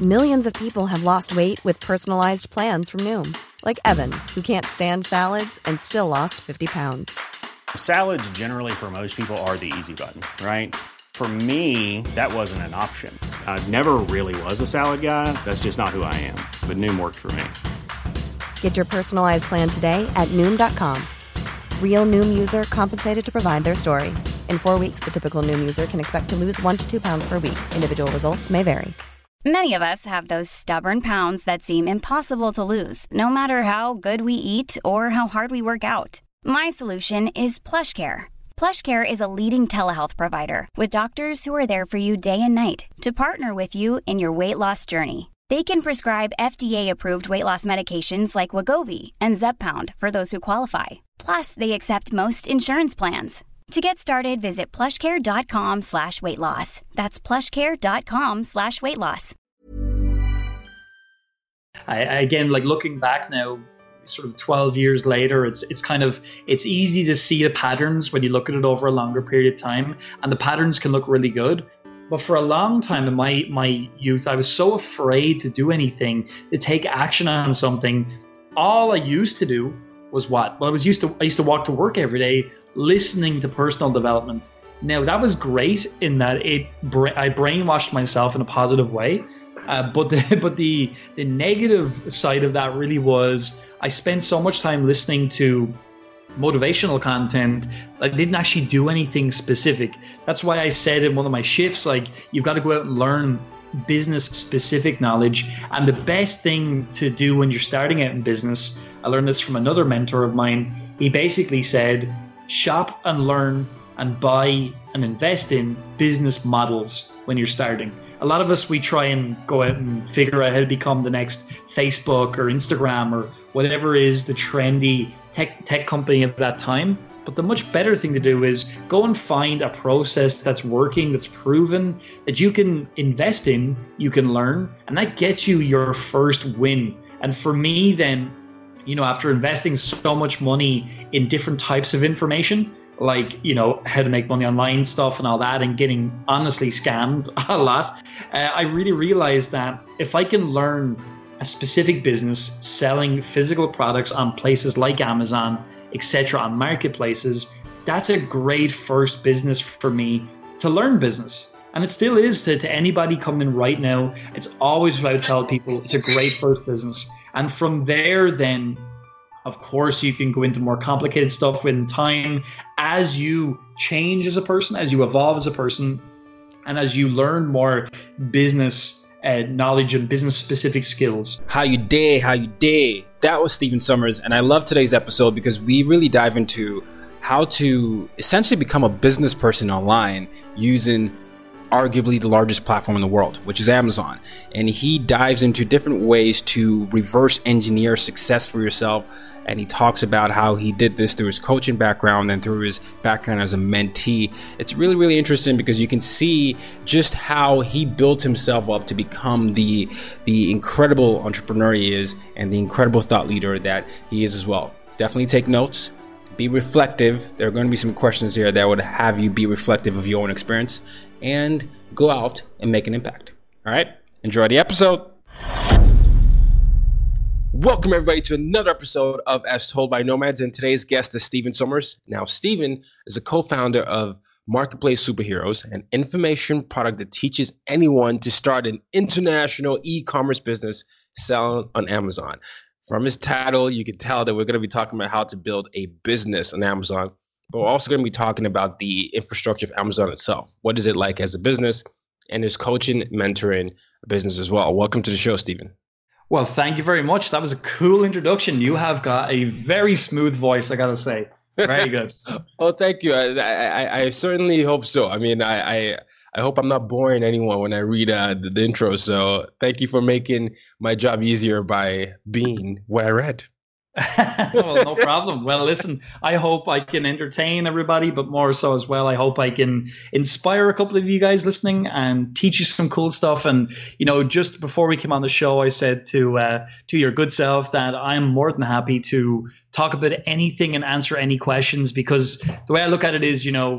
Millions of people have lost weight with personalized plans from Noom. Like Evan, who can't stand salads and still lost 50 pounds. Salads generally for most people are the easy button, right? For me, that wasn't an option. I never really was a salad guy. That's just not who I am. But Noom worked for me. Get your personalized plan today at Noom.com. Real Noom user compensated to provide their story. In 4 weeks, the typical Noom user can expect to lose 1 to 2 pounds per week. Individual results may vary. Many of us have those stubborn pounds that seem impossible to lose, no matter how good we eat or how hard we work out. My solution is PlushCare. PlushCare is a leading telehealth provider with doctors who are there for you day and night to partner with you in your weight loss journey. They can prescribe FDA-approved weight loss medications like Wegovy and Zepbound for those who qualify. Plus, they accept most insurance plans. To get started, visit plushcare.com/weightloss. That's plushcare.com/weightloss. Again, like looking back now, sort of 12 years later, it's easy to see the patterns when you look at it over a longer period of time, and the patterns can look really good. But for a long time in my youth, I was so afraid to do anything, to take action on something. All I used to do was what? Well, I used to walk to work every day listening to personal development. Now, that was great in that I brainwashed myself in a positive way. But the negative side of that really was I spent so much time listening to motivational content that didn't actually do anything specific. That's why I said in one of my shifts, like, you've got to go out and learn business specific knowledge. And the best thing to do when you're starting out in business, I learned this from another mentor of mine. He basically said, shop and learn and buy and invest in business models when you're starting. A lot of us, we try and go out and figure out how to become the next Facebook or Instagram or whatever is the trendy tech company of that time. But the much better thing to do is go and find a process that's working, that's proven, that you can invest in, you can learn, and that gets you your first win. And for me then, after investing so much money in different types of information, like, how to make money online stuff and all that, and getting honestly scammed a lot, I really realized that if I can learn a specific business selling physical products on places like Amazon, etc., on marketplaces, that's a great first business for me to learn business. And it still is to anybody coming in right now. It's always what I would tell people. It's a great first business. And from there, then, of course, you can go into more complicated stuff in time as you change as a person, as you evolve as a person, and as you learn more business knowledge and business specific skills. How you day? That was Stephen Somers, and I love today's episode because we really dive into how to essentially become a business person online using arguably the largest platform in the world, which is Amazon. And he dives into different ways to reverse engineer success for yourself. And he talks about how he did this through his coaching background and through his background as a mentee. It's really, really interesting because you can see just how he built himself up to become the incredible entrepreneur he is and the incredible thought leader that he is as well. Definitely take notes. Be reflective. There are going to be some questions here that would have you be reflective of your own experience and go out and make an impact. All right. Enjoy the episode. Welcome, everybody, to another episode of As Told by Nomads. And today's guest is Stephen Somers. Now, Stephen is a co-founder of Marketplace Superheroes, an information product that teaches anyone to start an international e-commerce business selling on Amazon. From his title, you can tell that we're going to be talking about how to build a business on Amazon, but we're also going to be talking about the infrastructure of Amazon itself. What is it like as a business, and his coaching, mentoring business as well. Welcome to the show, Stephen. Well, thank you very much. That was a cool introduction. You have got a very smooth voice, I got to say. Very good. Oh, thank you. I certainly hope so. I mean, I hope I'm not boring anyone when I read the intro. So thank you for making my job easier by being what I read. Well, no problem. Well, listen, I hope I can entertain everybody, but more so as well, I hope I can inspire a couple of you guys listening and teach you some cool stuff. And, just before we came on the show, I said to your good self that I'm more than happy to talk about anything and answer any questions, because the way I look at it is,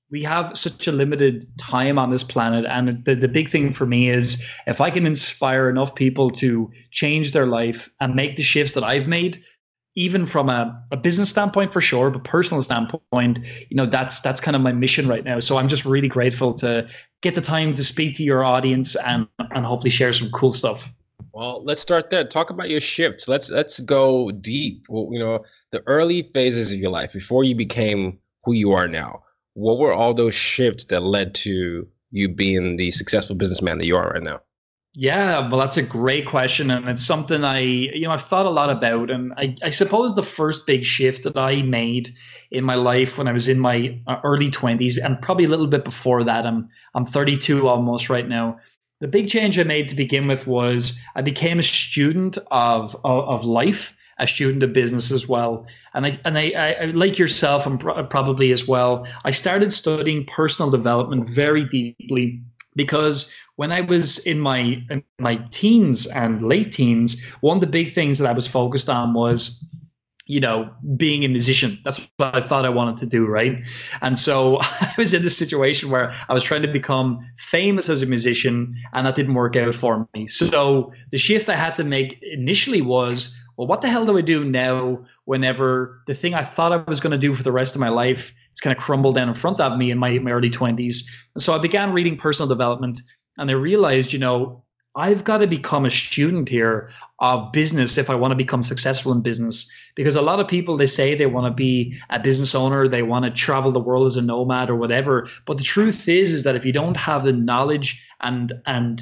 we have such a limited time on this planet. And the big thing for me is if I can inspire enough people to change their life and make the shifts that I've made, even from a business standpoint for sure, but personal standpoint, that's kind of my mission right now. So I'm just really grateful to get the time to speak to your audience and hopefully share some cool stuff. Well, let's start there. Talk about your shifts. Let's go deep. Well, the early phases of your life before you became who you are now. What were all those shifts that led to you being the successful businessman that you are right now? Yeah, well, that's a great question. And it's something I've thought a lot about. And I suppose the first big shift that I made in my life when I was in my early 20s, and probably a little bit before that, I'm 32 almost right now. The big change I made to begin with was I became a student of life, a student of business as well. And I like yourself, and probably as well, I started studying personal development very deeply, because when I was in my teens and late teens, one of the big things that I was focused on was being a musician. That's what I thought I wanted to do, right? And so I was in this situation where I was trying to become famous as a musician, and that didn't work out for me. So the shift I had to make initially was, well, what the hell do I do now whenever the thing I thought I was going to do for the rest of my life is kind of crumbled down in front of me in my early 20s? And so I began reading personal development, and I realized, I've got to become a student here of business if I want to become successful in business. Because a lot of people, they say they want to be a business owner, they want to travel the world as a nomad or whatever. But the truth is that if you don't have the knowledge and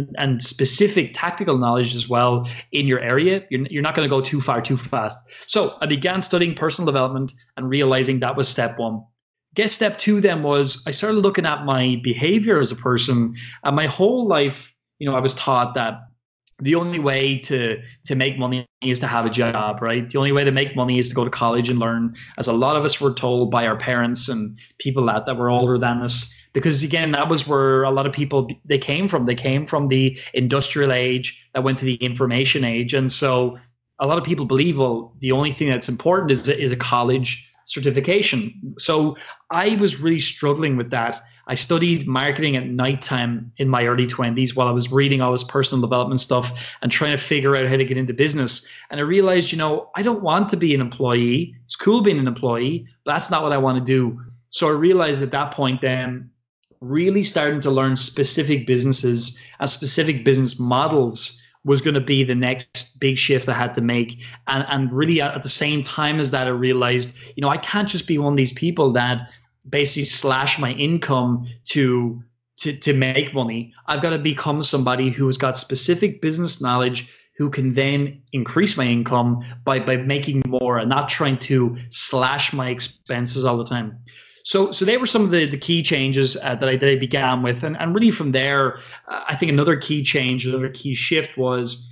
specific tactical knowledge as well in your area, you're not going to go too far too fast. So I began studying personal development and realizing that was step one. Guess step two then was I started looking at my behavior as a person. And my whole life, I was taught that the only way to make money is to have a job, right? The only way to make money is to go to college and learn, as a lot of us were told by our parents and people that were older than us. Because again, that was where a lot of people, they came from. They came from the industrial age that went to the information age. And so a lot of people believe, well, the only thing that's important is a college certification. So I was really struggling with that. I studied marketing at nighttime in my early 20s while I was reading all this personal development stuff and trying to figure out how to get into business. And I realized, I don't want to be an employee. It's cool being an employee, but that's not what I want to do. So I realized at that point then, really starting to learn specific businesses and specific business models was going to be the next big shift I had to make. And really at the same time as that, I realized, I can't just be one of these people that basically slash my income to make money. I've got to become somebody who has got specific business knowledge, who can then increase my income by making more and not trying to slash my expenses all the time. So they were some of the key changes that I began with. And really from there, I think another key change, another key shift was,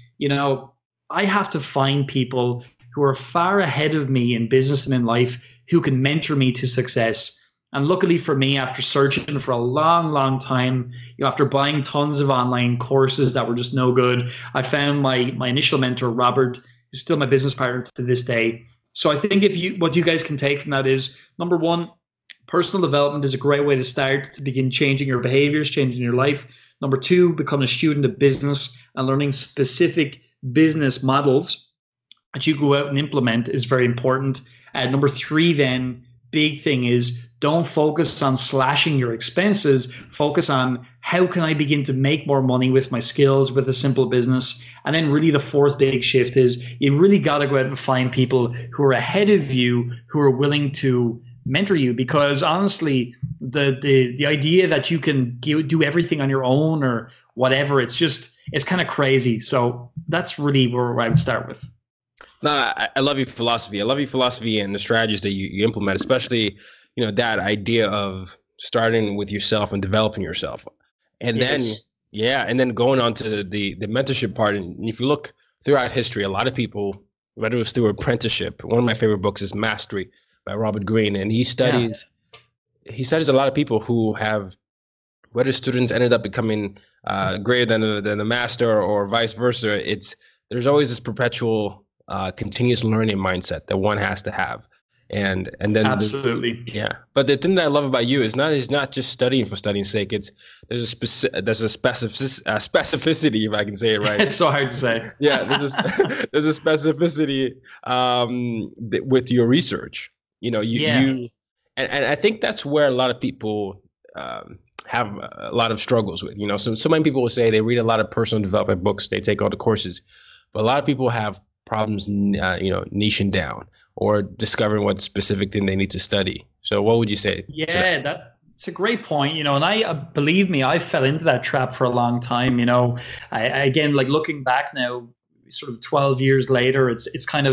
I have to find people who are far ahead of me in business and in life who can mentor me to success. And luckily for me, after searching for a long, long time, after buying tons of online courses that were just no good, I found my initial mentor, Robert, who's still my business partner to this day. So I think what you guys can take from that is, number one, personal development is a great way to start to begin changing your behaviors, changing your life. Number two, become a student of business and learning specific business models that you go out and implement is very important. Number three, then, big thing is don't focus on slashing your expenses. Focus on how can I begin to make more money with my skills, with a simple business. And then really the fourth big shift is you really got to go out and find people who are ahead of you, who are willing to mentor you, because honestly, the idea that you can do everything on your own or whatever, it's kind of crazy. So that's really where I would start with. No, I love your philosophy. I love your philosophy and the strategies that you implement, especially, that idea of starting with yourself and developing yourself. And yes. And then going on to the mentorship part. And if you look throughout history, a lot of people, whether it was through apprenticeship, one of my favorite books is Mastery by Robert Greene, and he studies a lot of people who have, whether students ended up becoming greater than the master or vice versa. There's always this perpetual continuous learning mindset that one has to have. And then Absolutely. yeah. But the thing that I love about you is not just studying for studying's sake. There's a specificity, if I can say it right. It's so hard to say. Yeah, there's a specificity with your research. You and I think that's where a lot of people have a lot of struggles with. So many people will say they read a lot of personal development books, they take all the courses, but a lot of people have problems, niching down or discovering what specific thing they need to study. So what would you say? Yeah, that's a great point. And I believe me, I fell into that trap for a long time. Again, like looking back now, sort of 12 years later, it's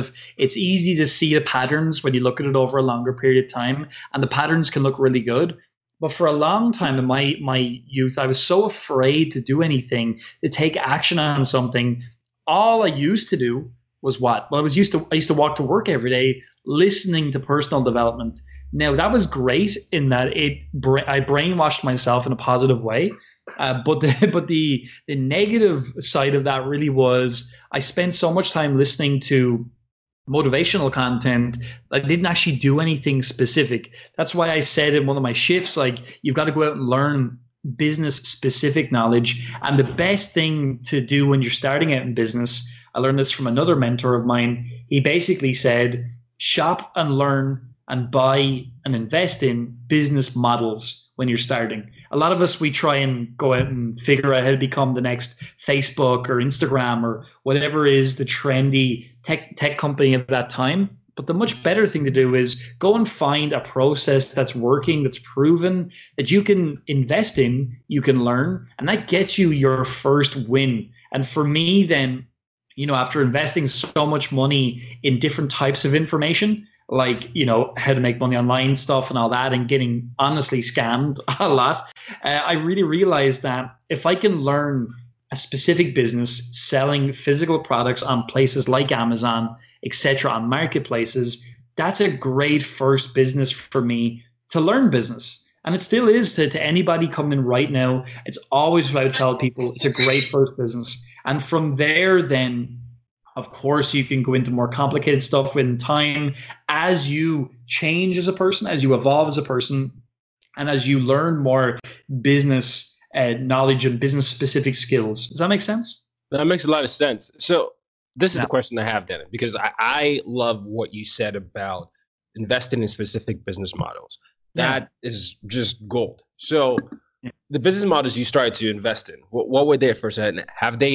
easy to see the patterns when you look at it over a longer period of time, and the patterns can look really good. But for a long time in my youth, I was so afraid to do anything, to take action on something. All I used to do was what? Well, I used to walk to work every day listening to personal development. Now, that was great in that I brainwashed myself in a positive way. But the negative side of that really was I spent so much time listening to motivational content that didn't actually do anything specific. That's why I said in one of my shifts, like, you've got to go out and learn business specific knowledge. And the best thing to do when you're starting out in business, I learned this from another mentor of mine. He basically said, shop and learn and buy and invest in business models when you're starting. A lot of us, we try and go out and figure out how to become the next Facebook or Instagram or whatever is the trendy tech company of that time. But the much better thing to do is go and find a process that's working, that's proven, that you can invest in, you can learn, and that gets you your first win. And for me then, after investing so much money in different types of information, like, how to make money online stuff and all that, and getting honestly scammed a lot, I really realized that if I can learn a specific business selling physical products on places like Amazon, etc., on marketplaces, that's a great first business for me to learn business. And it still is to anybody coming in right now. It's always what I tell people. It's a great first business. And from there, then, of course, you can go into more complicated stuff in time as you change as a person, as you evolve as a person, and as you learn more business knowledge and business specific skills. Does that make sense? That makes a lot of sense. So this is the question I have then, because I love what you said about investing in specific business models. That is just gold. So the business models you started to invest in, what were they first? And have they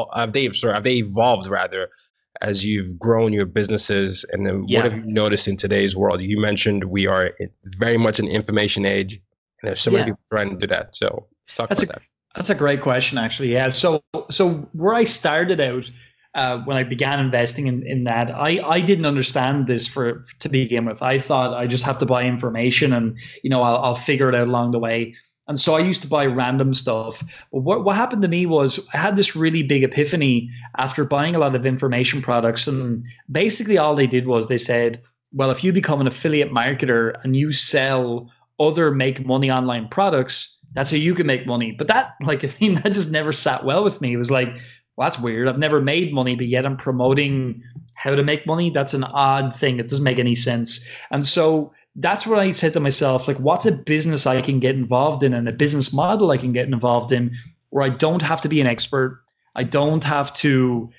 evolved rather as you've grown your businesses? And then what have you noticed in today's world? You mentioned we are very much an information age, and there's so many people trying to do that. So let's talk about that. That's a great question, actually. Yeah. So where I started out, when I began investing in that, I didn't understand this to begin with. I thought I just have to buy information and, I'll figure it out along the way. And so I used to buy random stuff. But what happened to me was I had this really big epiphany after buying a lot of information products. And basically all they did was they said, well, if you become an affiliate marketer and you sell other make money online products, that's how you can make money. But that just never sat well with me. It was like, well, that's weird. I've never made money, but yet I'm promoting how to make money. That's an odd thing. It doesn't make any sense. And so that's what I said to myself, like, what's a business I can get involved in and a business model I can get involved in where I don't have to be an expert. I don't have to,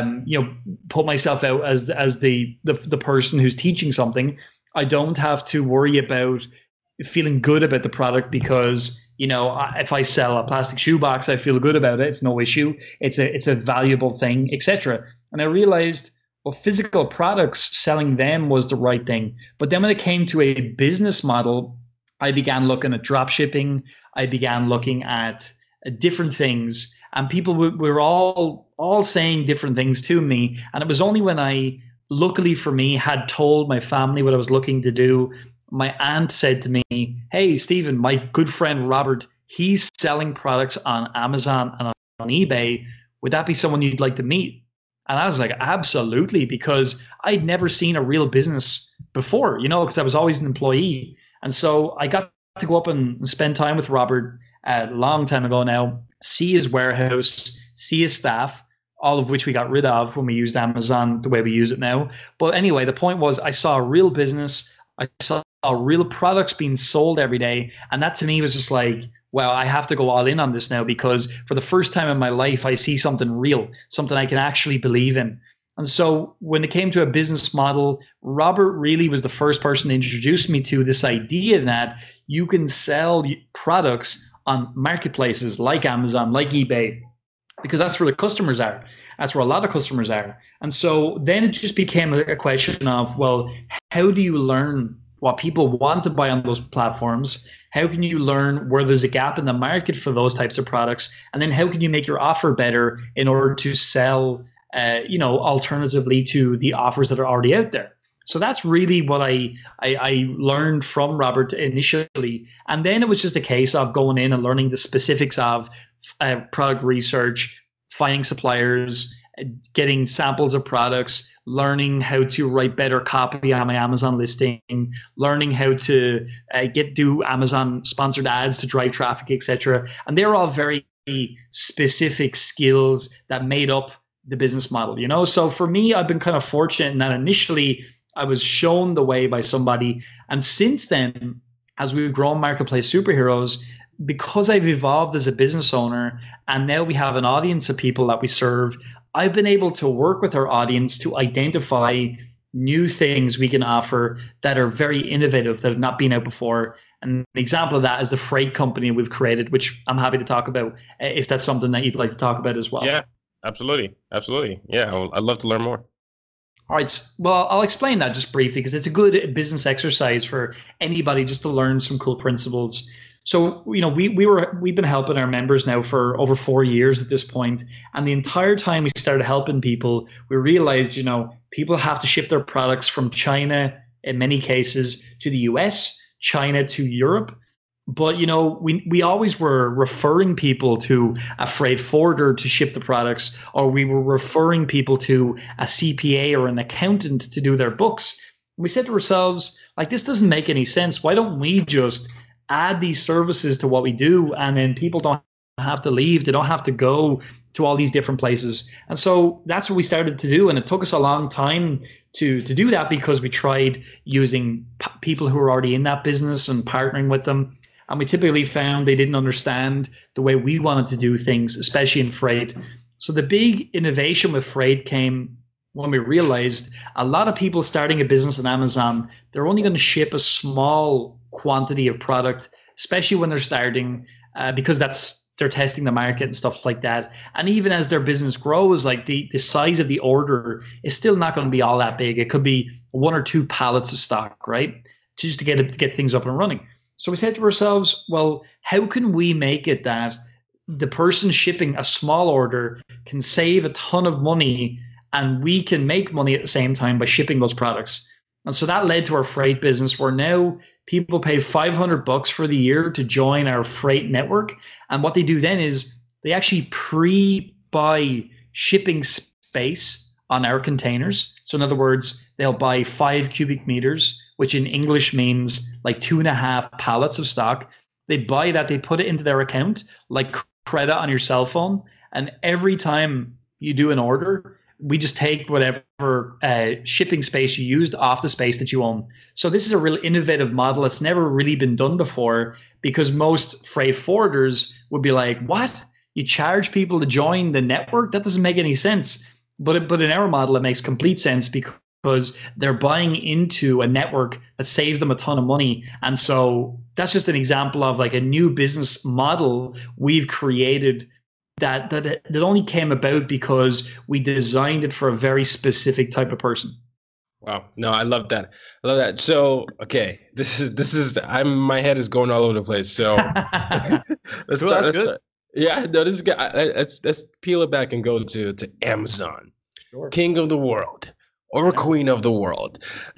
put myself out as the person who's teaching something. I don't have to worry about feeling good about the product because, if I sell a plastic shoebox, I feel good about it. It's no issue. It's a valuable thing, etc. And I realized, well, physical products, selling them was the right thing. But then when it came to a business model, I began looking at drop shipping. I began looking at different things, and people were all saying different things to me. And it was only when I, luckily for me, had told my family what I was looking to do. My aunt said to me, hey, Stephen, my good friend Robert, he's selling products on Amazon and on eBay. Would that be someone you'd like to meet? And I was like, absolutely, because I'd never seen a real business before, because I was always an employee. And so I got to go up and spend time with Robert a long time ago now, see his warehouse, see his staff, all of which we got rid of when we used Amazon the way we use it now. But anyway, the point was I saw a real business. I saw real products being sold every day. And that to me was just like, wow, I have to go all in on this now, because for the first time in my life, I see something real, something I can actually believe in. And so when it came to a business model, Robert really was the first person to introduce me to this idea that you can sell products on marketplaces like Amazon, like eBay, because that's where the customers are. That's where a lot of customers are. And so then it just became a question of, well, how do you learn what people want to buy on those platforms? How can you learn where there's a gap in the market for those types of products? And then how can you make your offer better in order to sell, alternatively to the offers that are already out there? So that's really what I learned from Robert initially. And then it was just a case of going in and learning the specifics of product research, finding suppliers, getting samples of products, learning how to write better copy on my Amazon listing, learning how to do Amazon sponsored ads to drive traffic, etc. And they're all very specific skills that made up the business model, So for me, I've been kind of fortunate in that initially I was shown the way by somebody. And since then, as we've grown Marketplace Superheroes, because I've evolved as a business owner and now we have an audience of people that we serve, I've been able to work with our audience to identify new things we can offer that are very innovative, that have not been out before. And an example of that is the freight company we've created, which I'm happy to talk about if that's something that you'd like to talk about as well. Yeah, absolutely. Yeah, I'd love to learn more. All right. Well, I'll explain that just briefly because it's a good business exercise for anybody just to learn some cool principles. So, we've been helping our members now for over 4 years at this point. And the entire time we started helping people, we realized, people have to ship their products from China in many cases to the US, China to Europe. But, we always were referring people to a freight forwarder to ship the products, or we were referring people to a CPA or an accountant to do their books. And we said to ourselves, this doesn't make any sense. Why don't we just add these services to what we do, and then people don't have to leave. They don't have to go to all these different places. And so that's what we started to do. And it took us a long time to do that because we tried using people who were already in that business and partnering with them. And we typically found they didn't understand the way we wanted to do things, especially in freight. So the big innovation with freight came when we realized a lot of people starting a business on Amazon, they're only going to ship a small quantity of product, especially when they're starting, because they're testing the market and stuff like that. And even as their business grows, the size of the order is still not going to be all that big. It could be 1 or 2 pallets of stock, right? Just to get things up and running. So we said to ourselves, well, how can we make it that the person shipping a small order can save a ton of money and we can make money at the same time by shipping those products? And so that led to our freight business, where now people pay $500 for the year to join our freight network. And what they do then is they actually pre-buy shipping space on our containers. So in other words, they'll buy 5 cubic meters, which in English means 2.5 pallets of stock. They buy that, they put it into their account like credit on your cell phone. And every time you do an order, we just take whatever shipping space you used off the space that you own. So this is a really innovative model. It's never really been done before, because most freight forwarders would be like, what? You charge people to join the network? That doesn't make any sense. But in our model, it makes complete sense because they're buying into a network that saves them a ton of money. And so that's just an example of a new business model we've created that only came about because we designed it for a very specific type of person. Wow. No, I love that. So, okay, this is my head is going all over the place. So let's start. Yeah, no, this is good. Let's peel it back and go to Amazon, sure. King of the world or queen of the world.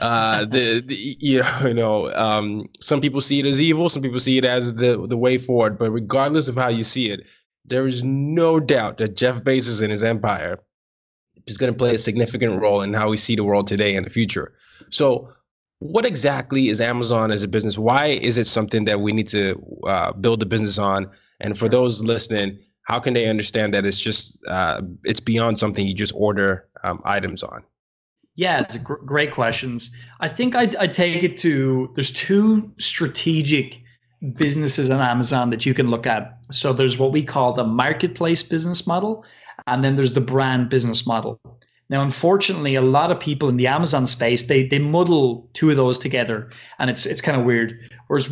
Some people see it as evil, some people see it as the way forward. But regardless of how you see it, there is no doubt that Jeff Bezos and his empire is going to play a significant role in how we see the world today and the future. So what exactly is Amazon as a business? Why is it something that we need to build a business on? And for those listening, how can they understand that it's just it's beyond something you just order items on? Yeah, it's great questions. I think I'd take it to, there's two strategic businesses on Amazon that you can look at. So there's what we call the marketplace business model, and then there's the brand business model. Now, unfortunately, a lot of people in the Amazon space, they muddle two of those together, and it's kind of weird. Whereas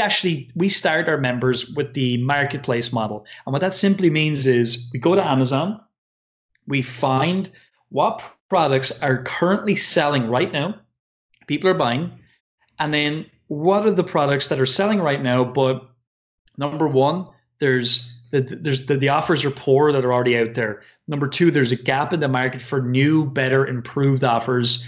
we start our members with the marketplace model. And what that simply means is we go to Amazon, we find what products are currently selling right now, people are buying, and then what are the products that are selling right now, but number one, there's the offers are poor that are already out there. Number two, there's a gap in the market for new, better, improved offers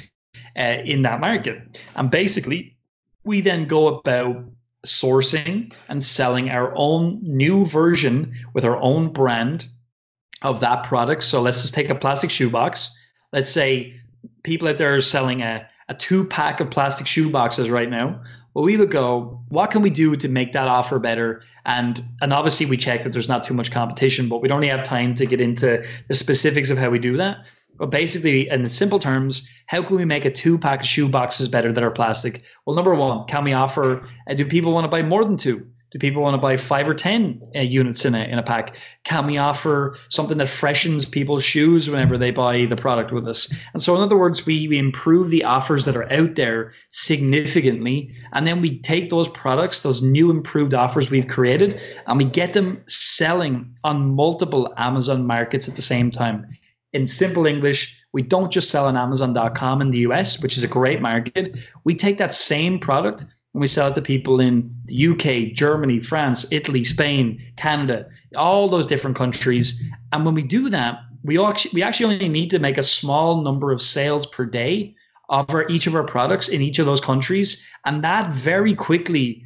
in that market. And basically, we then go about sourcing and selling our own new version with our own brand of that product. So let's just take a plastic shoebox. Let's say people out there are selling a 2-pack of plastic shoe boxes right now. Well, we would go, what can we do to make that offer better? And obviously we check that there's not too much competition, but we don't really have time to get into the specifics of how we do that. But basically, in simple terms, how can we make a 2-pack of shoe boxes better that are plastic? Well, number one, can we offer, do people want to buy more than 2? Do people want to buy 5 or 10 units in a pack? Can we offer something that freshens people's shoes whenever they buy the product with us? And so in other words, we improve the offers that are out there significantly. And then we take those products, those new improved offers we've created, and we get them selling on multiple Amazon markets at the same time. In simple English, we don't just sell on Amazon.com in the US, which is a great market. We take that same product and we sell it to people in the UK, Germany, France, Italy, Spain, Canada, all those different countries. And when we do that, we actually only need to make a small number of sales per day of each of our products in each of those countries. And that very quickly,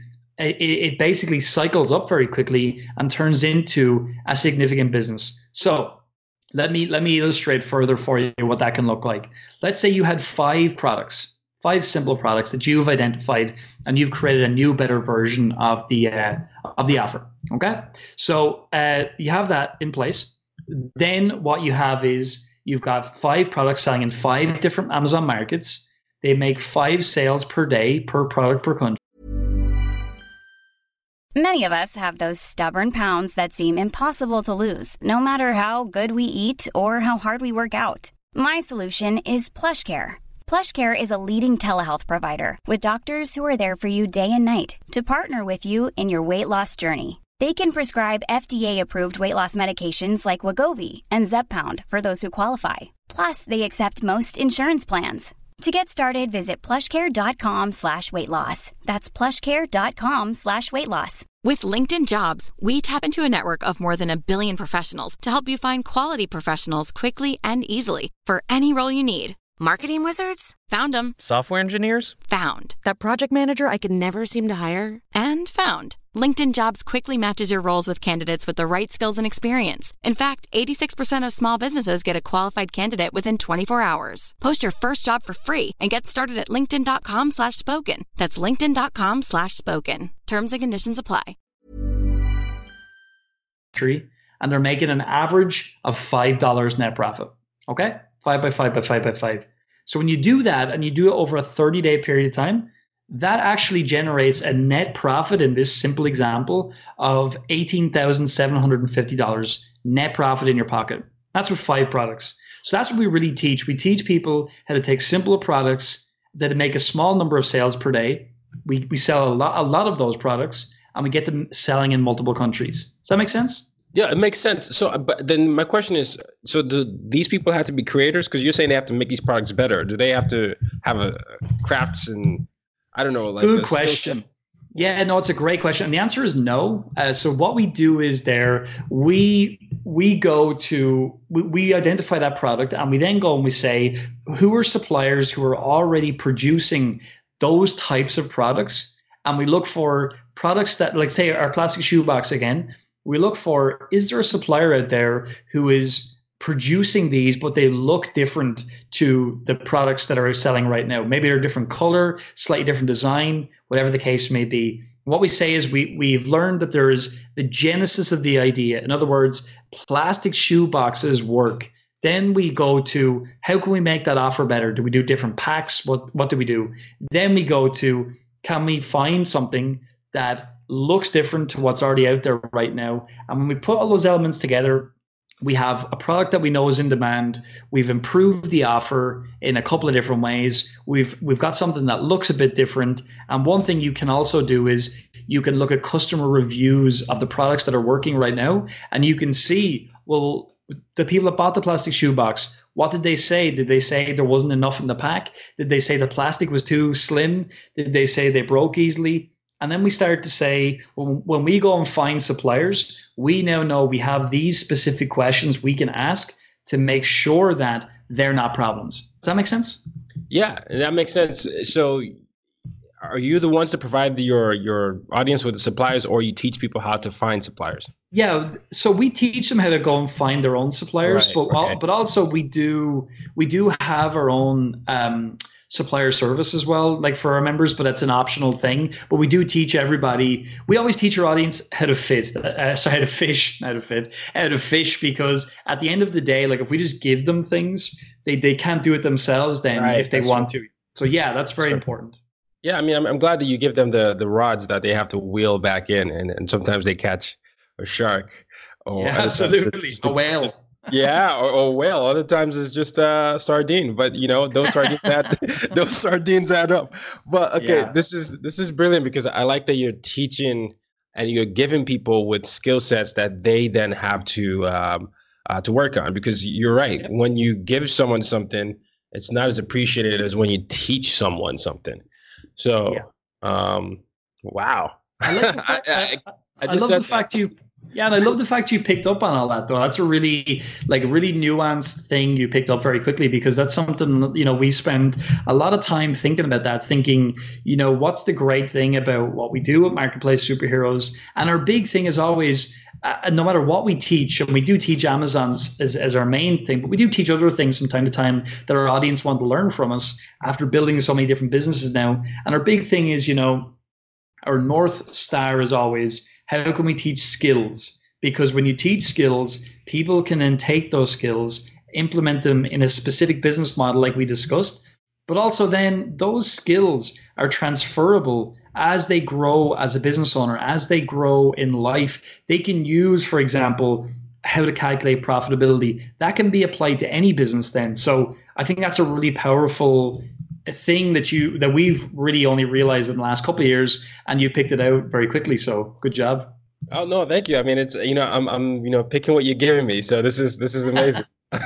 it basically cycles up very quickly and turns into a significant business. So let me illustrate further for you what that can look like. Let's say you had 5 products. 5 simple products that you've identified, and you've created a new, better version of the offer. Okay, so you have that in place. Then what you have is you've got 5 products selling in 5 different Amazon markets. They make 5 sales per day per product per country. Many of us have those stubborn pounds that seem impossible to lose, no matter how good we eat or how hard we work out. My solution is PlushCare. PlushCare is a leading telehealth provider with doctors who are there for you day and night to partner with you in your weight loss journey. They can prescribe FDA-approved weight loss medications like Wegovy and Zepbound for those who qualify. Plus, they accept most insurance plans. To get started, visit plushcare.com/weightloss. That's plushcare.com/weightloss. With LinkedIn Jobs, we tap into a network of more than 1 billion professionals to help you find quality professionals quickly and easily for any role you need. Marketing wizards? Found them. Software engineers? Found. That project manager I could never seem to hire? And found. LinkedIn Jobs quickly matches your roles with candidates with the right skills and experience. In fact, 86% of small businesses get a qualified candidate within 24 hours. Post your first job for free and get started at linkedin.com/spoken. That's linkedin.com/spoken. Terms and conditions apply. And they're making an average of $5 net profit. Okay? 5 by 5 by 5 by 5. So when you do that and you do it over a 30-day period of time, that actually generates a net profit in this simple example of $18,750 net profit in your pocket. That's with 5 products. So that's what we really teach. We teach people how to take simple products that make a small number of sales per day. We sell a lot of those products, and we get them selling in multiple countries. Does that make sense? Yeah, it makes sense. So, but then my question is, so do these people have to be creators? Because you're saying they have to make these products better. Do they have to have a crafts and, I don't know, like good question. Yeah, no, it's a great question. And the answer is no. So what we do is we identify that product, and we then go and we say, who are suppliers who are already producing those types of products? And we look for products that, like say our plastic shoebox again, we look for, is there a supplier out there who is producing these, but they look different to the products that are selling right now? Maybe they're a different color, slightly different design, whatever the case may be. what we say is we've learned that there is the genesis of the idea. In other words, plastic shoe boxes work. Then we go to how can we make that offer better? Do we do different packs? What do we do? Then we go to can we find something that looks different to what's already out there right now? And when we put all those elements together, we have a product that we know is in demand. We've improved the offer in a couple of different ways. We've got something that looks a bit different. And one thing you can also do is you can look at customer reviews of the products that are working right now, and you can see, well, the people that bought the plastic shoebox, what did they say? Did they say there wasn't enough in the pack? Did they say the plastic was too slim? Did they say they broke easily? And then we start to say, when we go and find suppliers, we now know we have these specific questions we can ask to make sure that they're not problems. Does that make sense? Yeah, that makes sense. So are you the ones to provide your audience with the suppliers, or you teach people how to find suppliers? Yeah, so we teach them how to go and find their own suppliers, Right, but also we do have our own supplier service as well, like for our members, but that's an optional thing. But we do teach everybody. We always teach our audience how to fish, because at the end of the day, like if we just give them things, they can't do it themselves then if they want to. So yeah, that's very important. Yeah, I mean, I'm glad that you give them the rods that they have to wheel back in, and sometimes they catch a shark or absolutely a whale. Or a whale. Other times it's just a sardine, but those sardines add up. But okay, this is brilliant, because I like that you're teaching and you're giving people with skill sets that they then have to work on. Because you're right, when you give someone something, it's not as appreciated as when you teach someone something. So, wow. I like the fact, I love the fact you. Yeah, and I love the fact you picked up on all that, though. That's a really nuanced thing you picked up very quickly, because that's something, we spend a lot of time thinking about that, thinking, what's the great thing about what we do at Marketplace Superheroes? And our big thing is always, no matter what we teach, and we do teach Amazon as our main thing, but we do teach other things from time to time that our audience want to learn from us after building so many different businesses now. And our big thing is, our North Star is always, how can we teach skills? Because when you teach skills, people can then take those skills, implement them in a specific business model like we discussed, but also then those skills are transferable as they grow as a business owner, as they grow in life. They can use, for example, how to calculate profitability. That can be applied to any business then. So I think that's a really powerful thing that we've really only realized in the last couple of years, and you picked it out very quickly. So good job. Oh no, thank you. I mean, it's I'm picking what you're giving me, so this is amazing.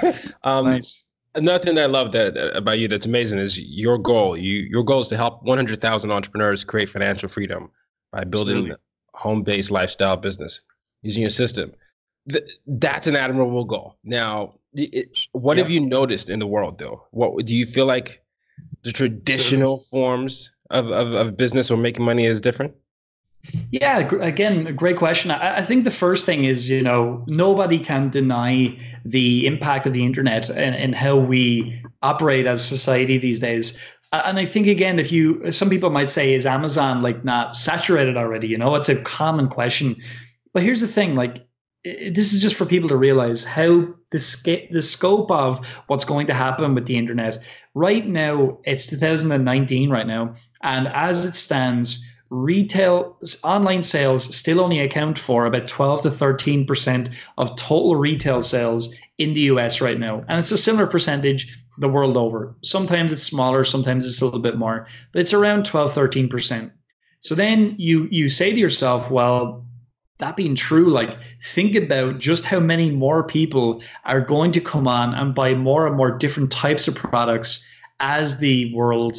Nice. Another thing that I love about you that's amazing is your goal. Your goal is to help 100,000 entrepreneurs create financial freedom by building a home-based lifestyle business using your system. That's an admirable goal. Now, what have you noticed in the world, though? What do you feel like the traditional forms of business or making money is different? Yeah, again, a great question. I think the first thing is, nobody can deny the impact of the internet and how we operate as society these days. And I think, again, some people might say, is Amazon not saturated already? It's a common question. But here's the thing, this is just for people to realize how the scope of what's going to happen with the internet. Right now, it's 2019 right now. And as it stands, retail online sales still only account for about 12 to 13% of total retail sales in the US right now. And it's a similar percentage the world over. Sometimes it's smaller, sometimes it's a little bit more, but it's around 12, 13%. So then you say to yourself, well, that being true, think about just how many more people are going to come on and buy more and more different types of products as the world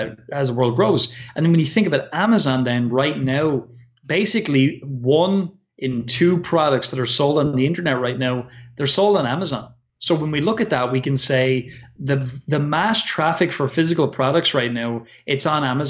grows. And when you think about Amazon, then right now, basically 1 in 2 products that are sold on the internet right now, they're sold on Amazon. So when we look at that, we can say the mass traffic for physical products right now, it's on Amazon.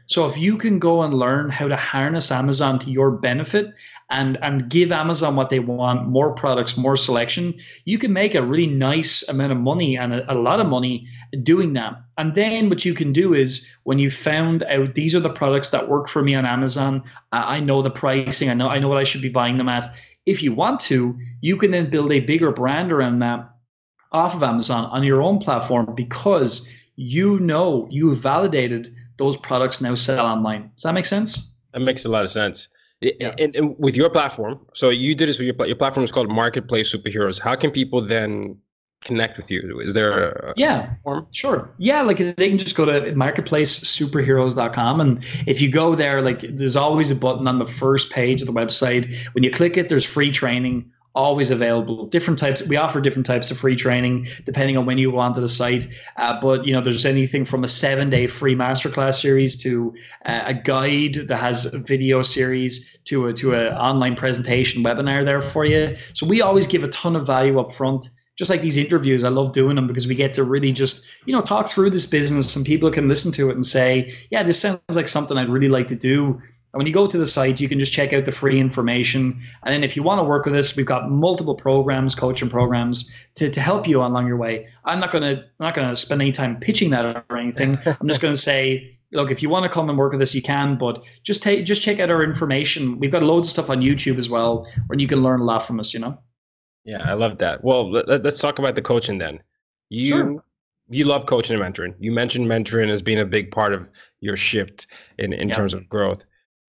So if you can go and learn how to harness Amazon to your benefit and give Amazon what they want, more products, more selection, you can make a really nice amount of money and a lot of money doing that. And then what you can do is when you found out these are the products that work for me on Amazon, I know the pricing, I know what I should be buying them at. If you want to, you can then build a bigger brand around that off of Amazon on your own platform because you validated those products now sell online. Does that make sense? That makes a lot of sense. Yeah. And with your platform, so you did this with your platform is called Marketplace Superheroes. How can people then connect with you? Is there a platform? Sure. Yeah, like they can just go to marketplacesuperheroes.com, and if you go there, like there's always a button on the first page of the website. When you click it, there's free training always available. Different types. We offer different types of free training depending on when you go onto the site. But there's anything from a 7-day free masterclass series to a guide that has a video series to a online presentation webinar there for you. So we always give a ton of value up front. Just like these interviews, I love doing them because we get to really just, talk through this business and people can listen to it and say, yeah, this sounds like something I'd really like to do. And when you go to the site, you can just check out the free information. And then if you want to work with us, we've got multiple programs, coaching programs to help you along your way. I'm not going to spend any time pitching that or anything. I'm just going to say, look, if you want to come and work with us, you can, but just check out our information. We've got loads of stuff on YouTube as well where you can learn a lot from us, Yeah, I love that. Well, let's talk about the coaching then. Sure. You love coaching and mentoring. You mentioned mentoring as being a big part of your shift in terms of growth.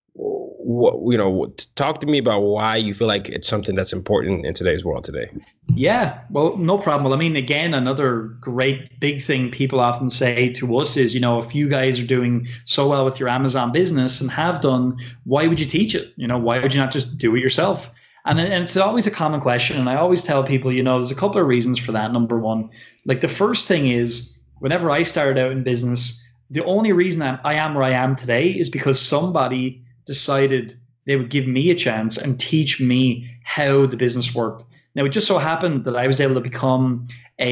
Talk to me about why you feel like it's something that's important in today's world today. Yeah, well, no problem. Well, I mean, again, another great big thing people often say to us is, if you guys are doing so well with your Amazon business and have done, why would you teach it? Why would you not just do it yourself? And it's always a common question. And I always tell people, there's a couple of reasons for that. Number one, like the first thing is whenever I started out in business, the only reason I am where I am today is because somebody decided they would give me a chance and teach me how the business worked. Now, it just so happened that I was able to become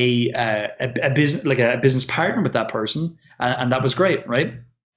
a business partner with that person. And that was great. Right.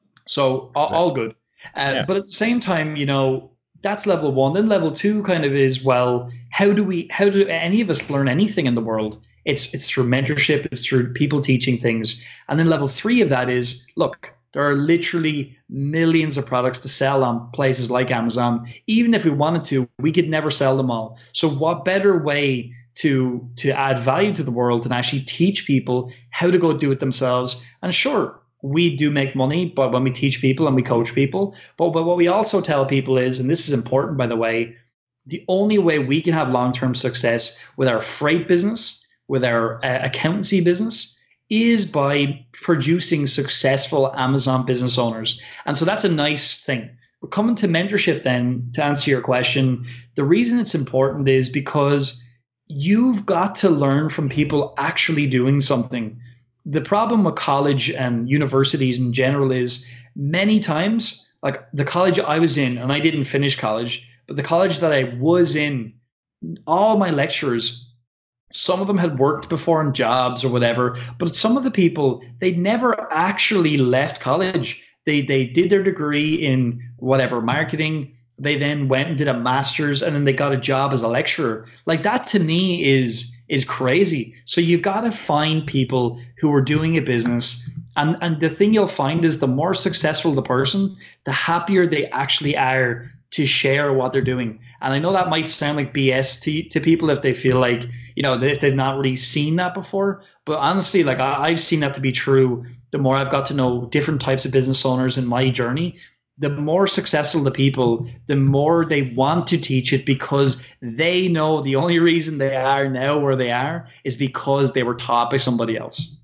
So all good. But at the same time, that's level one. Then level two kind of is, well, how do any of us learn anything in the world? It's through mentorship. It's through people teaching things. And then level three of that is, look, there are literally millions of products to sell on places like Amazon. Even if we wanted to, we could never sell them all. So what better way to add value to the world than actually teach people how to go do it themselves? And sure, we do make money, but when we teach people and we coach people, but what we also tell people is, and this is important, by the way, the only way we can have long-term success with our freight business, with our accountancy business, is by producing successful Amazon business owners. And so that's a nice thing. We're coming to mentorship then, to answer your question. The reason it's important is because you've got to learn from people actually doing something. The problem with college and universities in general is many times, like the college I was in, and I didn't finish college, but the college that I was in, all my lecturers, some of them had worked before in jobs or whatever, but some of the people, they never actually left college. They did their degree in whatever, marketing. They then went and did a master's, and then they got a job as a lecturer. Like that to me is crazy. So you've got to find people who are doing a business. And the thing you'll find is the more successful the person, the happier they actually are to share what they're doing. And I know that might sound like BS to people if they feel like, if they've not really seen that before. But honestly, like I've seen that to be true. The more I've got to know different types of business owners in my journey, the more successful the people, the more they want to teach it because they know the only reason they are now where they are is because they were taught by somebody else.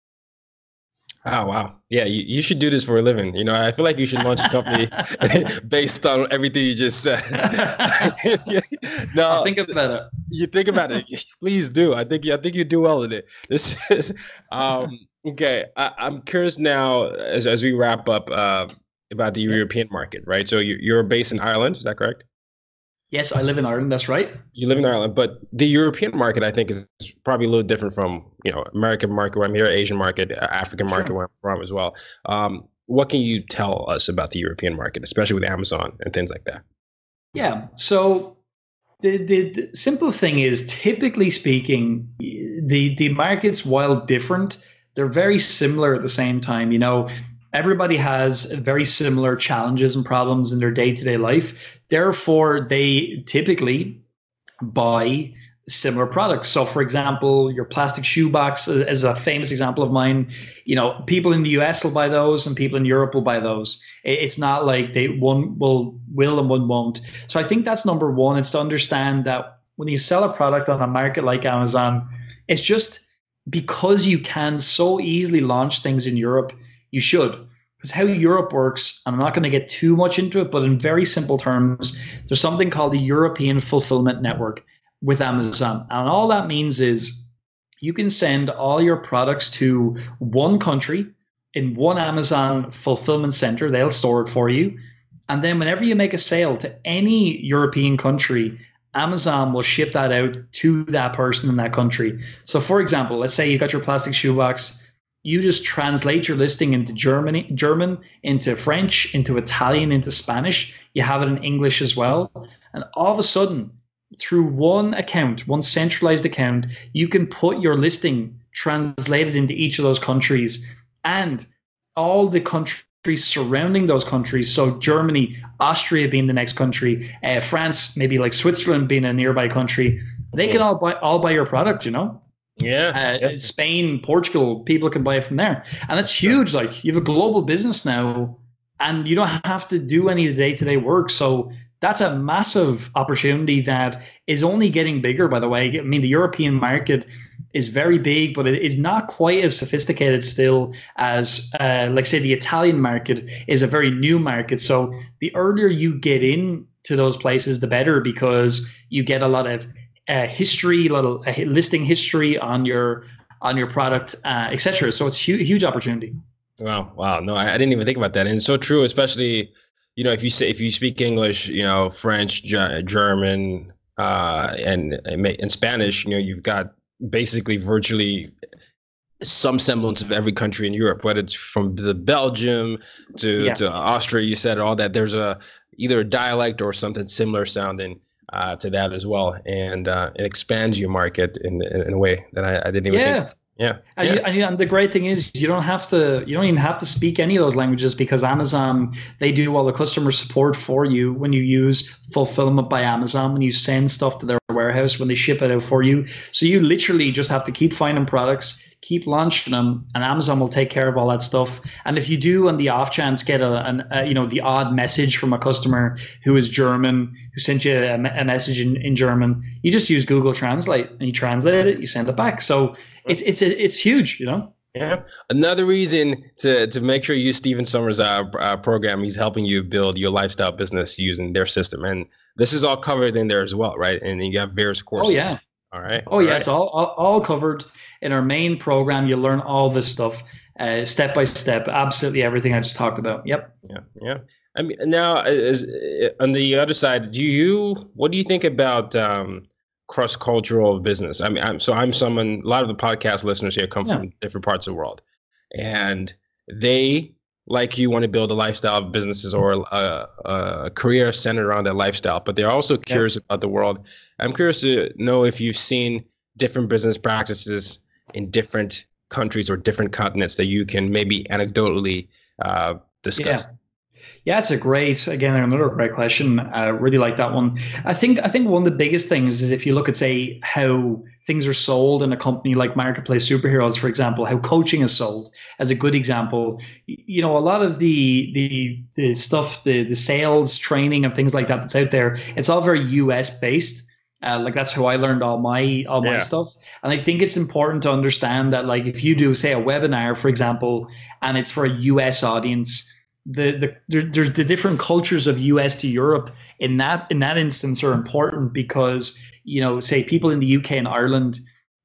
Oh, wow. Yeah, you should do this for a living. I feel like you should launch a company based on everything you just said. No, I'll think about it. You think about it. Please do. I think you do well in it. This is okay. I'm curious now as we wrap up about the European market, right? So you're based in Ireland, is that correct? Yes, I live in Ireland. That's right. You live in Ireland, but the European market, I think, is probably a little different from, American market where I'm here, Asian market, African market where I'm from as well. what can you tell us about the European market, especially with Amazon and things like that? Yeah. So the simple thing is, typically speaking, the markets, while different, they're very similar at the same time. Everybody has very similar challenges and problems in their day-to-day life. Therefore, they typically buy similar products. So, for example, your plastic shoebox is a famous example of mine. People in the US will buy those, and people in Europe will buy those. It's not like one will and one won't. So I think that's number one. It's to understand that when you sell a product on a market like Amazon, it's just because you can so easily launch things in Europe, you should. Because how Europe works, and I'm not going to get too much into it, but in very simple terms, there's something called the European Fulfillment Network with Amazon. And all that means is you can send all your products to one country in one Amazon fulfillment center. They'll store it for you. And then whenever you make a sale to any European country, Amazon will ship that out to that person in that country. So for example, let's say you got your plastic shoebox. You just translate your listing into German, into French, into Italian, into Spanish. You have it in English as well. And all of a sudden, through one account, one centralized account, you can put your listing translated into each of those countries, and all the countries surrounding those countries. So Germany, Austria being the next country, France, maybe like Switzerland being a nearby country, they can all buy your product, Yeah. Yes. Spain, Portugal, people can buy it from there. And that's huge. Like, you have a global business now, and you don't have to do any of the day-to-day work. So that's a massive opportunity that is only getting bigger, by the way. I mean, the European market is very big, but it is not quite as sophisticated still as, like, say, the Italian market is a very new market. So the earlier you get into those places, the better, because you get a lot of history, a lot of listing history on your product, etc. So it's huge opportunity. Wow. No, I didn't even think about that. And it's so true, especially, if you speak English, French, German, and Spanish, you've got basically virtually some semblance of every country in Europe, whether it's from the Belgium to Austria, you said, all that. There's either a dialect or something similar sounding to that as well, and it expands your market in a way that I didn't even think. Yeah. And the great thing is you don't even have to speak any of those languages, because Amazon, they do all the customer support for you when you use Fulfillment by Amazon, when you send stuff to their warehouse, when they ship it out for you. So you literally just have to keep finding products, keep launching them, and Amazon will take care of all that stuff. And if you do, on the off chance, get the odd message from a customer who is German, who sent you a message in German, you just use Google Translate and you translate it, you send it back. So it's huge, Yeah. Another reason to make sure you use Stephen Somers' program. He's helping you build your lifestyle business using their system, and this is all covered in there as well, right? And you have various courses. Oh yeah. All right. It's all covered in our main program. You learn all this stuff step by step, absolutely everything I just talked about. Yep. Yeah. I mean, now on the other side, what do you think about cross-cultural business? I mean, I'm someone, a lot of the podcast listeners here come from different parts of the world, and they, like you, want to build a lifestyle of businesses or a career centered around that lifestyle, but they're also curious about the world. I'm curious to know if you've seen different business practices in different countries or different continents that you can maybe anecdotally discuss. Yeah, it's another great question. I really like that one. I think one of the biggest things is, if you look at, say, how things are sold in a company like Marketplace Superheroes, for example, how coaching is sold as a good example. A lot of the stuff, the sales training and things like that that's out there, it's all very US based. Like, that's how I learned all my stuff. And I think it's important to understand that, like, if you do, say, a webinar, for example, and it's for a US audience, there's the different cultures of US to Europe in that instance are important, because, say, people in the UK and Ireland,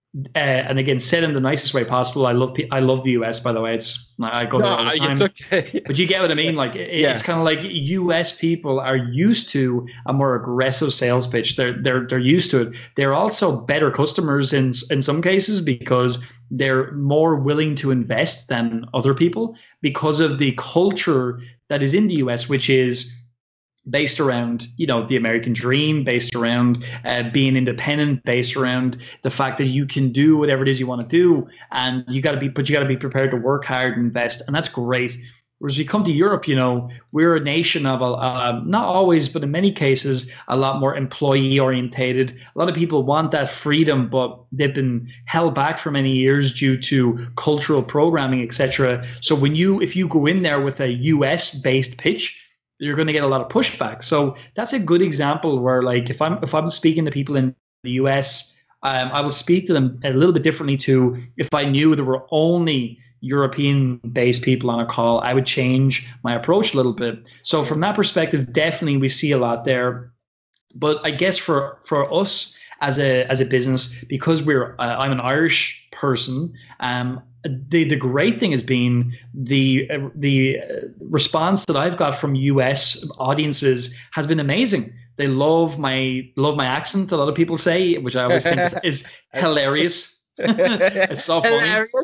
and again, said in the nicest way possible. I love the US, by the way. I go there all the time. It's okay. But you get what I mean. Like it's kind of like US people are used to a more aggressive sales pitch. They're used to it. They're also better customers in some cases because they're more willing to invest than other people because of the culture that is in the US, which is based around, the American dream, based around being independent, based around the fact that you can do whatever it is you want to do, and you got to be prepared to work hard and invest, and that's great. Whereas you come to Europe, we're a nation of not always, but in many cases, a lot more employee orientated. A lot of people want that freedom, but they've been held back for many years due to cultural programming, etc. So if you go in there with a US based pitch, you're going to get a lot of pushback. So that's a good example where, like, if I'm speaking to people in the US, I will speak to them a little bit differently to if I knew there were only European-based people on a call. I would change my approach a little bit. So from that perspective, definitely we see a lot there. But I guess for us as a business, because I'm an Irish person, the great thing has been the response that I've got from US audiences has been amazing. They love my accent. A lot of people say, which I always think is hilarious. It's so funny.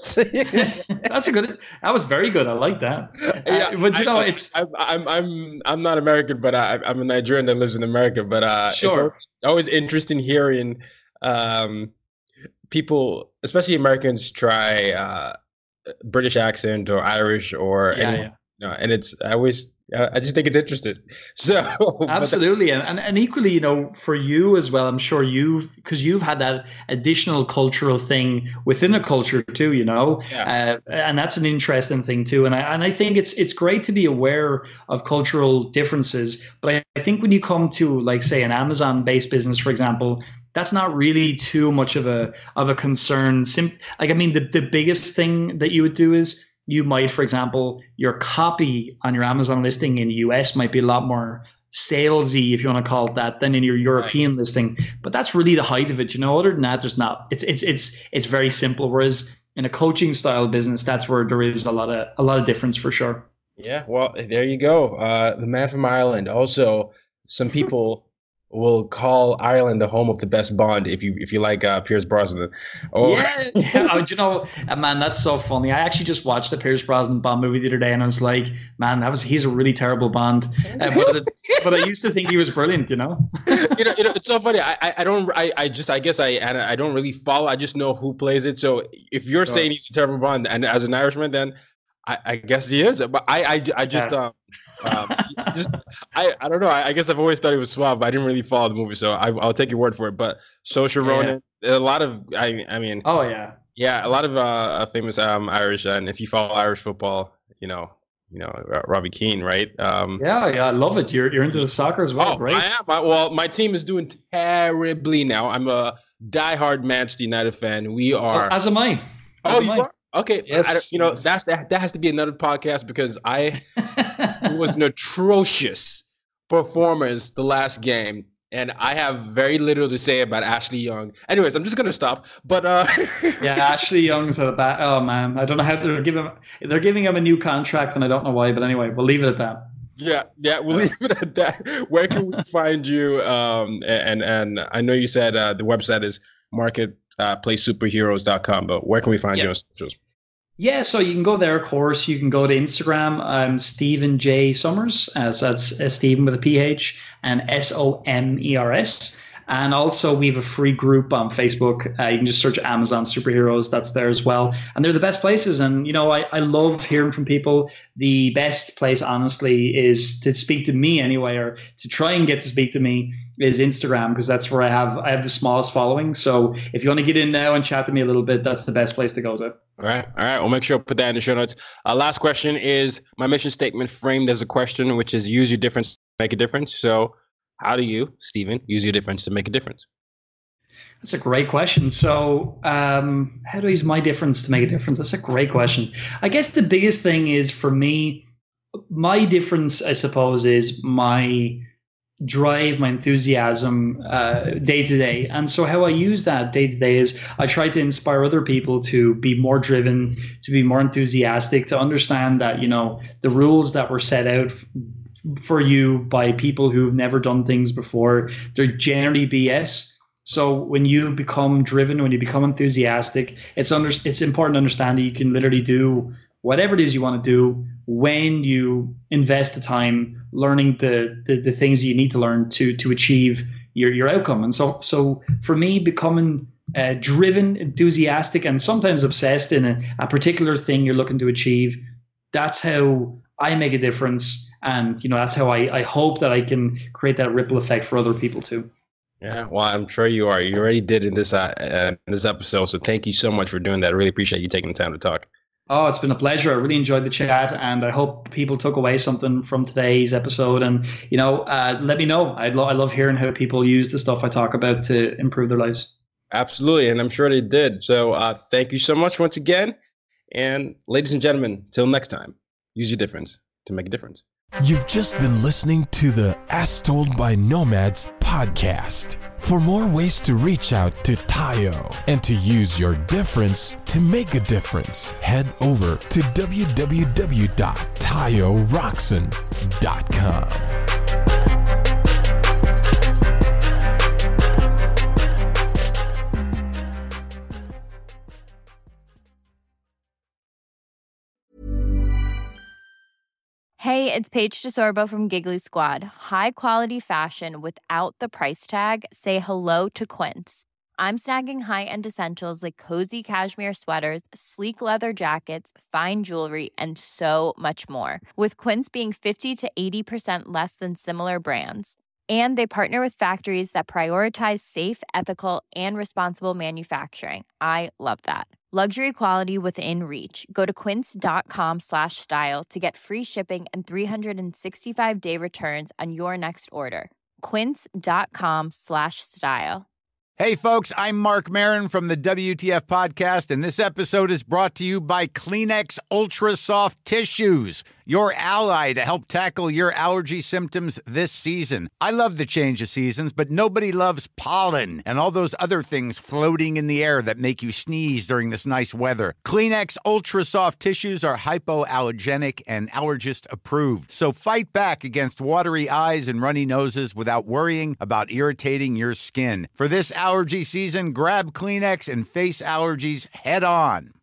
That was very good. I like that. But I'm not American, but I'm a Nigerian that lives in America. But sure. It's always interesting hearing people, especially Americans, try British accent or Irish or and I just think it's interesting. So absolutely, and equally, for you as well, I'm sure because you've had that additional cultural thing within a culture too, and that's an interesting thing too. And I think it's great to be aware of cultural differences. But I think when you come to, like, say, an Amazon-based business, for example, that's not really too much of a concern. The biggest thing that you would do is, you might, for example, your copy on your Amazon listing in the US might be a lot more salesy, if you want to call it that, than in your European listing. But that's really the height of it. Other than that, there's not. It's very simple. Whereas in a coaching style business, that's where there is a lot of difference for sure. Yeah, well, there you go. The man from Ireland. Also, some people will call Ireland the home of the best Bond if you like Pierce Brosnan. Man, that's so funny. I actually just watched the Pierce Brosnan Bond movie the other day, and I was like, man, he's a really terrible Bond. But I used to think he was brilliant. It's so funny. I don't really follow. I just know who plays it. So if you're saying he's a terrible Bond, and as an Irishman, then I guess he is. But I don't know. I guess I've always thought he was suave, but I didn't really follow the movie, so I'll take your word for it. But Saoirse Ronan, a lot of a lot of famous Irish, and if you follow Irish football, Robbie Keane, right? I love it. You're into the soccer as well, right? I am. Well, my team is doing terribly now. I'm a diehard Manchester United fan. We are. As am I. You are? Okay, yes, that has to be another podcast because it was an atrocious performance the last game, and I have very little to say about Ashley Young. Anyways, I'm just gonna stop. But Ashley Young's a bad. Oh man, I don't know how they're giving him a new contract, and I don't know why. But anyway, we'll leave it at that. Yeah, we'll leave it at that. Where can we find you? And I know you said the website is marketplacesuperheroes.com, but where can we find you on socials? Yeah, so you can go there, of course. You can go to Instagram. I'm Stephen J. Summers. So that's Stephen with a PH and SOMERS. And also we have a free group on Facebook. You can just search Amazon Superheroes. That's there as well. And they're the best places. And, I love hearing from people. The best place, honestly, is to speak to me anyway, or to try and get to speak to me is Instagram, because that's where I have the smallest following. So if you want to get in now and chat to me a little bit, that's the best place to go to. All right. We'll make sure to put that in the show notes. Last question is my mission statement framed as a question, which is use your difference to make a difference. So how do you, Stephen, use your difference to make a difference? That's a great question. So how do I use my difference to make a difference? That's a great question. I guess the biggest thing is for me, my difference, I suppose, is my drive my enthusiasm day to day. And so how I use that day to day is I try to inspire other people to be more driven, to be more enthusiastic, to understand that, you know, the rules that were set out for you by people who've never done things before, they're generally BS. So when you become driven, when you become enthusiastic, it's important to understand that you can literally do whatever it is you want to do when you invest the time learning the things you need to learn to achieve your outcome. And so for me, becoming driven, enthusiastic, and sometimes obsessed in a particular thing you're looking to achieve, that's how I make a difference. And, you know, that's how I hope that I can create that ripple effect for other people too. Yeah, well, I'm sure you are. You already did in this episode. So thank you so much for doing that. I really appreciate you taking the time to talk. Oh, it's been a pleasure. I really enjoyed the chat, and I hope people took away something from today's episode. And, you know, let me know. I love hearing how people use the stuff I talk about to improve their lives. Absolutely, and I'm sure they did. So thank you so much once again. And ladies and gentlemen, till next time, use your difference to make a difference. You've just been listening to the As Told by Nomads podcast. For more ways to reach out to Tayo and to use your difference to make a difference, head over to www.tayoroxen.com. Hey, it's Paige DeSorbo from Giggly Squad. High quality fashion without the price tag. Say hello to Quince. I'm snagging high-end essentials like cozy cashmere sweaters, sleek leather jackets, fine jewelry, and so much more. With Quince being 50 to 80% less than similar brands. And they partner with factories that prioritize safe, ethical, and responsible manufacturing. I love that. Luxury quality within reach. Go to quince.com/style to get free shipping and 365-day returns on your next order. Quince.com/style. Hey folks, I'm Mark Maron from the WTF Podcast, and this episode is brought to you by Kleenex Ultra Soft Tissues, your ally to help tackle your allergy symptoms this season. I love the change of seasons, but nobody loves pollen and all those other things floating in the air that make you sneeze during this nice weather. Kleenex Ultra Soft Tissues are hypoallergenic and allergist approved, so fight back against watery eyes and runny noses without worrying about irritating your skin. For this allergy season, grab Kleenex and face allergies head on.